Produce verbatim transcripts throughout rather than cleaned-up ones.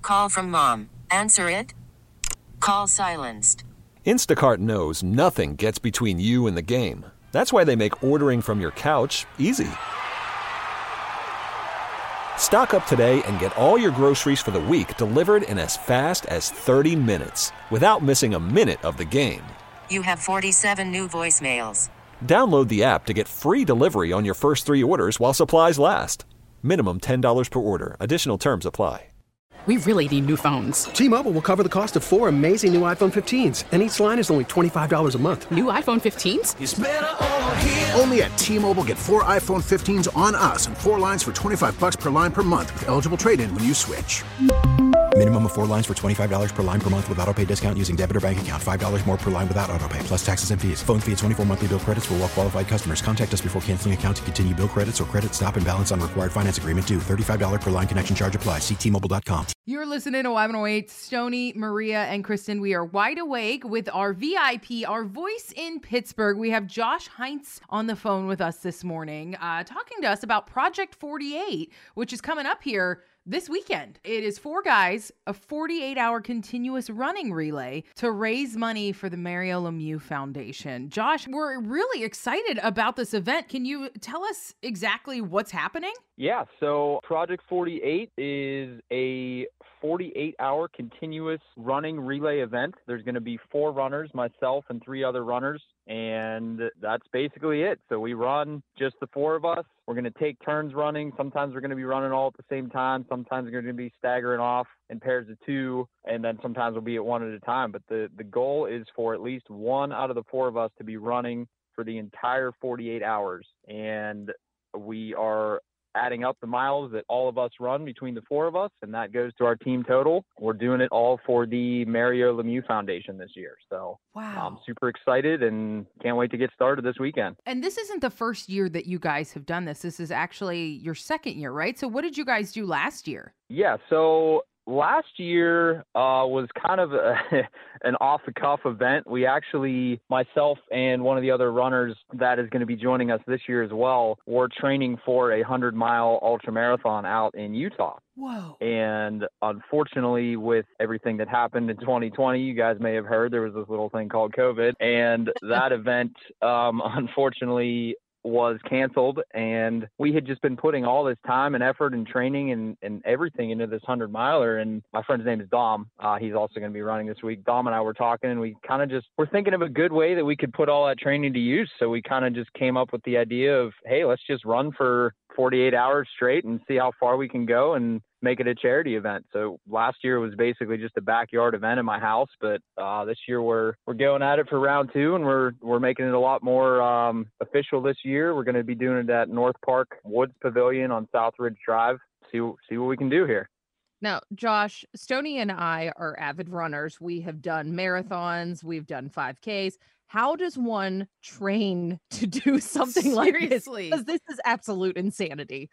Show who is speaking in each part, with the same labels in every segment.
Speaker 1: Call from mom. Answer it. Call silenced.
Speaker 2: Instacart knows nothing gets between you and the game. That's why they make ordering from your couch easy. Stock up today and get all your groceries for the week delivered in as fast as thirty minutes without missing a minute of the game.
Speaker 1: You have forty-seven new voicemails.
Speaker 2: Download the app to get free delivery on your first three orders while supplies last. Minimum ten dollars per order. Additional terms apply.
Speaker 3: We really need new phones.
Speaker 4: T-Mobile will cover the cost of four amazing new iPhone fifteens, and each line is only twenty-five dollars a month.
Speaker 3: New iPhone fifteens?
Speaker 5: It's better over here.
Speaker 6: Only at T-Mobile, get four iPhone fifteens on us and four lines for twenty-five bucks per line per month with eligible trade-in when you switch.
Speaker 7: Minimum of four lines for twenty-five dollars per line per month with autopay discount using debit or bank account. five dollars more per line without autopay, plus taxes and fees. Phone fee at twenty-four monthly bill credits for well-qualified customers. Contact us before canceling account to continue bill credits or credit stop and balance on required finance agreement due. thirty-five dollars per line connection charge applies. See T Mobile dot com.
Speaker 8: You're listening to Y one oh eight. Stoney, Maria, and Kristen. We are wide awake with our V I P, our voice in Pittsburgh. We have Josh Heinz on the phone with us this morning, uh, talking to us about Project forty-eight, which is coming up here this weekend. It is four guys, a forty-eight hour continuous running relay to raise money for the Mario Lemieux Foundation. Josh, we're really excited about this event. Can you tell us exactly what's happening?
Speaker 9: Yeah, so Project forty-eight is a forty-eight hour continuous running relay event. There's going to be four runners, myself and three other runners, and that's basically it. So we run just the four of us. We're going to take turns running. Sometimes we're going to be running all at the same time. Sometimes we're going to be staggering off in pairs of two, and then sometimes we'll be at one at a time. But the, the goal is for at least one out of the four of us to be running for the entire forty-eight hours. And we are adding up the miles that all of us run between the four of us, and that goes to our team total. We're doing it all for the Mario Lemieux Foundation this year. So
Speaker 8: wow.
Speaker 9: I'm super excited and can't wait to get started this weekend.
Speaker 8: And this isn't the first year that you guys have done this. This is actually your second year, right? So what did you guys do last year?
Speaker 9: Yeah, so last year uh, was kind of a, an off-the-cuff event. We actually, myself and one of the other runners that is going to be joining us this year as well, were training for a hundred-mile ultramarathon out in Utah.
Speaker 8: Whoa.
Speaker 9: And unfortunately, with everything that happened in twenty twenty, you guys may have heard there was this little thing called COVID. And that event, um, unfortunately, was canceled, and we had just been putting all this time and effort and training and, and everything into this hundred miler. And my friend's name is Dom. Uh, he's also going to be running this week. Dom and I were talking, and we kind of just were thinking of a good way that we could put all that training to use. So we kind of just came up with the idea of, hey, let's just run for forty-eight hours straight and see how far we can go and make it a charity event. So last year was basically just a backyard event in my house, but uh, this year we're we're going at it for round two, and we're we're making it a lot more um, official this year. We're going to be doing it at North Park Woods Pavilion on South Ridge Drive. See see what we can do here.
Speaker 10: Now, Josh, Stoney and I are avid runners. We have done marathons. We've done five Ks. How does one train to do something like this? Because this is absolute insanity.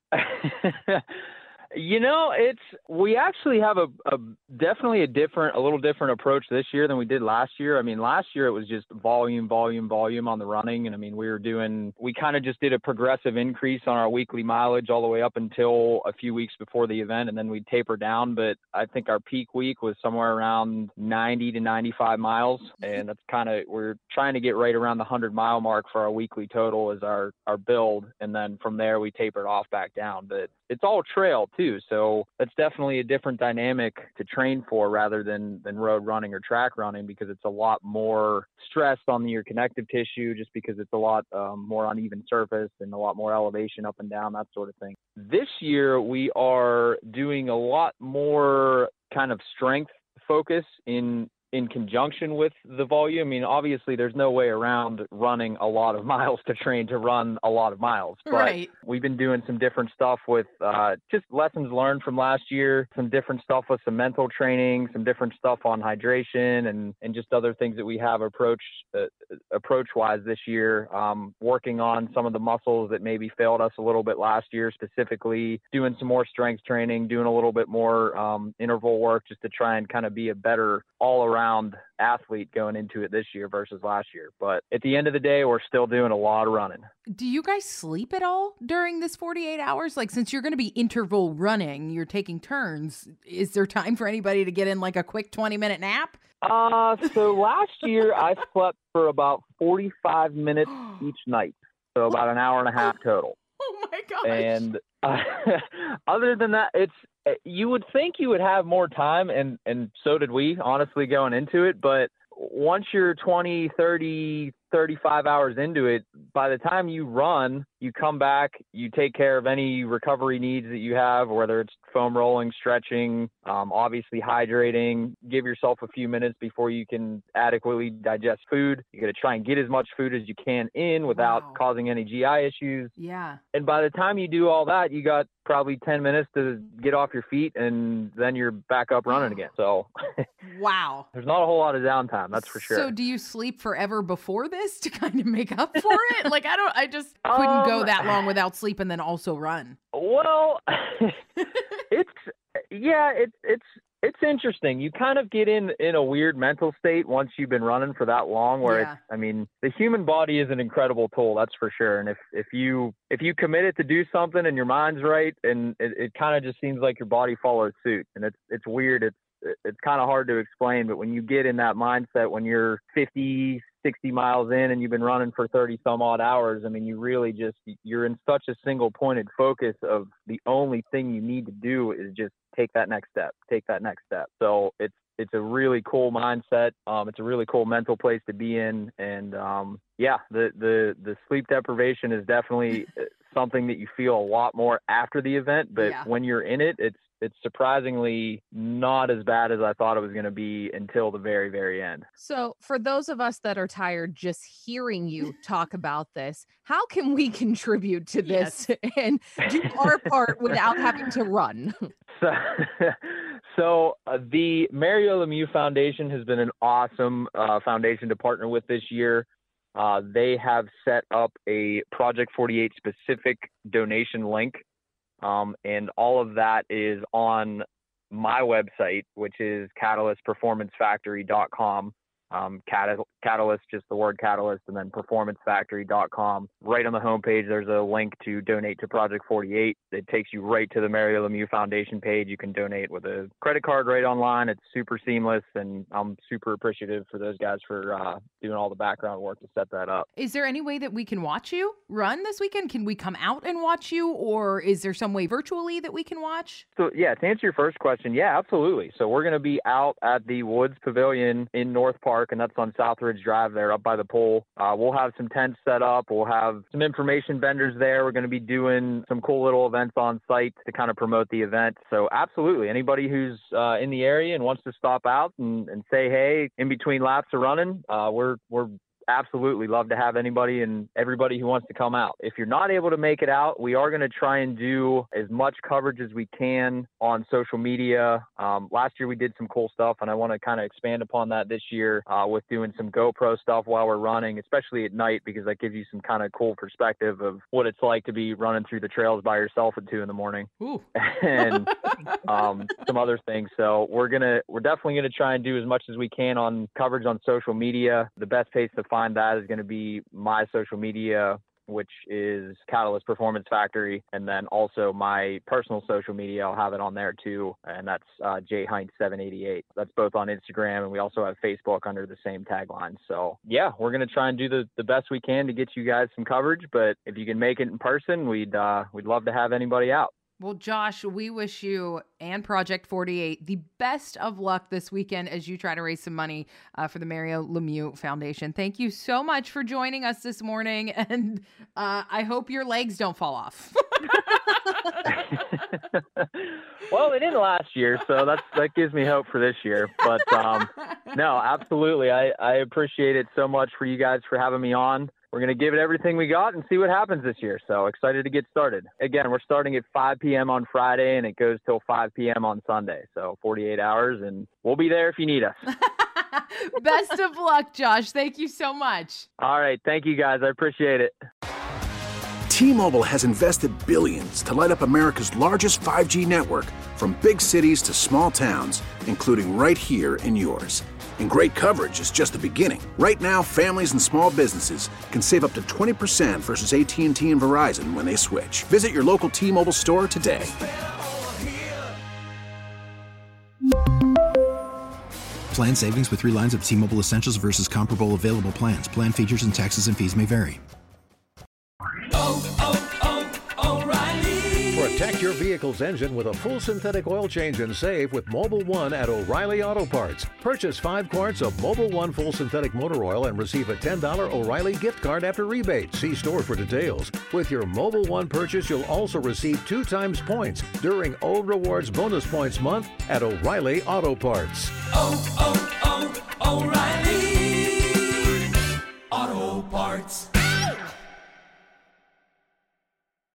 Speaker 9: You know, it's we actually have a, a definitely a different, a little different approach this year than we did last year. I mean, last year it was just volume, volume, volume on the running. And I mean, we were doing, we kind of just did a progressive increase on our weekly mileage all the way up until a few weeks before the event. And then we'd taper down. But I think our peak week was somewhere around ninety to ninety-five miles. And that's kind of, we're trying to get right around the hundred mile mark for our weekly total as our, our build. And then from there, we tapered off back down. But it's all trail too. So that's definitely a different dynamic to train for rather than, than road running or track running, because it's a lot more stress on your connective tissue just because it's a lot um, more uneven surface and a lot more elevation up and down, that sort of thing. This year, we are doing a lot more kind of strength focus in in conjunction with the volume. I mean, obviously there's no way around running a lot of miles to train to run a lot of miles, but
Speaker 8: right.
Speaker 9: We've been doing some different stuff with uh, just lessons learned from last year, some different stuff with some mental training, some different stuff on hydration and, and just other things that we have approach, uh, approach wise this year, um, working on some of the muscles that maybe failed us a little bit last year, specifically doing some more strength training, doing a little bit more um, interval work just to try and kind of be a better all around round athlete going into it this year versus last year. But at the end of the day, we're still doing a lot of running.
Speaker 8: Do you guys sleep at all during this forty-eight hours? Like, since you're going to be interval running, you're taking turns, is there time for anybody to get in like a quick twenty minute nap?
Speaker 9: Uh, so last year I slept for about forty-five minutes each night. So about an hour and a half total.
Speaker 8: Oh my gosh.
Speaker 9: And uh, other than that, it's, you would think you would have more time, and, and so did we, honestly, going into it. But once you're twenty, thirty, thirty-five hours into it, by the time you run, you come back, you take care of any recovery needs that you have, whether it's foam rolling, stretching, um, obviously hydrating. Give yourself a few minutes before you can adequately digest food. You got to try and get as much food as you can in without
Speaker 8: Wow.
Speaker 9: causing any G I issues.
Speaker 8: Yeah.
Speaker 9: And by the time you do all that, you got probably ten minutes to get off your feet, and then you're back up running again. So
Speaker 8: Wow.
Speaker 9: there's not a whole lot of downtime, that's for sure.
Speaker 8: So do you sleep forever before this to kind of make up for it? Like, I don't, I just couldn't
Speaker 9: Um,
Speaker 8: go that long without sleep and then also run.
Speaker 9: Well, it's, yeah, it's, it's, it's interesting. You kind of get in, in a weird mental state once you've been running for that long, where
Speaker 8: Yeah.
Speaker 9: it's, I mean, the human body is an incredible tool, that's for sure. And if, if you, if you commit it to do something and your mind's right, and it, it kind of just seems like your body follows suit. And it's, it's weird. It's, it's kind of hard to explain, but when you get in that mindset, when you're fifty, sixty miles in and you've been running for thirty some odd hours, I mean, you really just, you're in such a single pointed focus of the only thing you need to do is just take that next step, take that next step. So it's, it's a really cool mindset. Um, it's a really cool mental place to be in. And um, yeah, the, the, the sleep deprivation is definitely something that you feel a lot more after the event, but
Speaker 8: Yeah.
Speaker 9: when you're in it, it's, it's surprisingly not as bad as I thought it was going to be until the very, very end.
Speaker 10: So, for those of us that are tired just hearing you talk about this, how can we contribute to this and do our part without having to run?
Speaker 9: So, so uh, the Mario Lemieux Foundation has been an awesome uh, foundation to partner with this year. Uh, they have set up a Project forty-eight specific donation link. Um, and all of that is on my website, which is catalyst performance factory dot com. Um, Cat- Catalyst, just the word Catalyst, and then performance factory dot com. Right on the homepage, there's a link to donate to Project forty-eight. It takes you right to the Mario Lemieux Foundation page. You can donate with a credit card right online. It's super seamless, and I'm super appreciative for those guys for uh, doing all the background work to set that up.
Speaker 8: Is there any way that we can watch you run this weekend? Can we come out and watch you, or is there some way virtually that we can watch?
Speaker 9: So yeah, to answer your first question, yeah, absolutely. So we're going to be out at the Woods Pavilion in North Park, and that's on Southridge Drive there up by the pole. Uh, we'll have some tents set up. We'll have some information vendors there. We're going to be doing some cool little events on site to kind of promote the event. So absolutely, anybody who's uh, in the area and wants to stop out and, and say hey in between laps of running, uh, we're we're absolutely love to have anybody and everybody who wants to come out. If you're not able to make it out, we are going to try and do as much coverage as we can on social media. Um, last year we did some cool stuff, and I want to kind of expand upon that this year uh, with doing some GoPro stuff while we're running, especially at night, because that gives you some kind of cool perspective of what it's like to be running through the trails by yourself at two in the morning.
Speaker 8: Ooh.
Speaker 9: and um, some other things. So we're gonna, we're definitely gonna try and do as much as we can on coverage on social media. The best place to find that is going to be my social media, which is Catalyst Performance Factory, and then also my personal social media. I'll have it on there too, and that's uh, J Heinz seven eighty-eight. That's both on Instagram, and we also have Facebook under the same tagline. So yeah, we're going to try and do the, the best we can to get you guys some coverage. But if you can make it in person, we'd uh, we'd love to have anybody out.
Speaker 8: Well, Josh, we wish you and Project forty-eight the best of luck this weekend as you try to raise some money uh, for the Mario Lemieux Foundation. Thank you so much for joining us this morning, and uh, I hope your legs don't fall off.
Speaker 9: Well, they didn't last year, so that's that gives me hope for this year. But um, no, absolutely, I, I appreciate it so much for you guys for having me on. We're going to give it everything we got and see what happens this year. So excited to get started. Again, we're starting at five p.m. on Friday, and it goes till five p.m. on Sunday. So forty-eight hours, and we'll be there if you need us.
Speaker 8: Best of luck, Josh. Thank you so much.
Speaker 9: All right. Thank you, guys. I appreciate it.
Speaker 6: T-Mobile has invested billions to light up America's largest five G network, from big cities to small towns, including right here in yours. And great coverage is just the beginning. Right now, families and small businesses can save up to twenty percent versus A T and T and Verizon when they switch. Visit your local T-Mobile store today.
Speaker 7: Plan savings with three lines of T-Mobile Essentials versus comparable available plans. Plan features and taxes and fees may vary.
Speaker 5: Oh, oh, oh, O'Reilly. Protect your vehicle's engine with a full synthetic oil change and save with Mobil one at O'Reilly Auto Parts. Purchase five quarts of Mobil one full synthetic motor oil and receive a ten dollars O'Reilly gift card after rebate. See store for details. With your Mobil one purchase, you'll also receive two times points during O Rewards Bonus Points Month at O'Reilly Auto Parts.
Speaker 11: Oh, oh, oh, O'Reilly Auto Parts.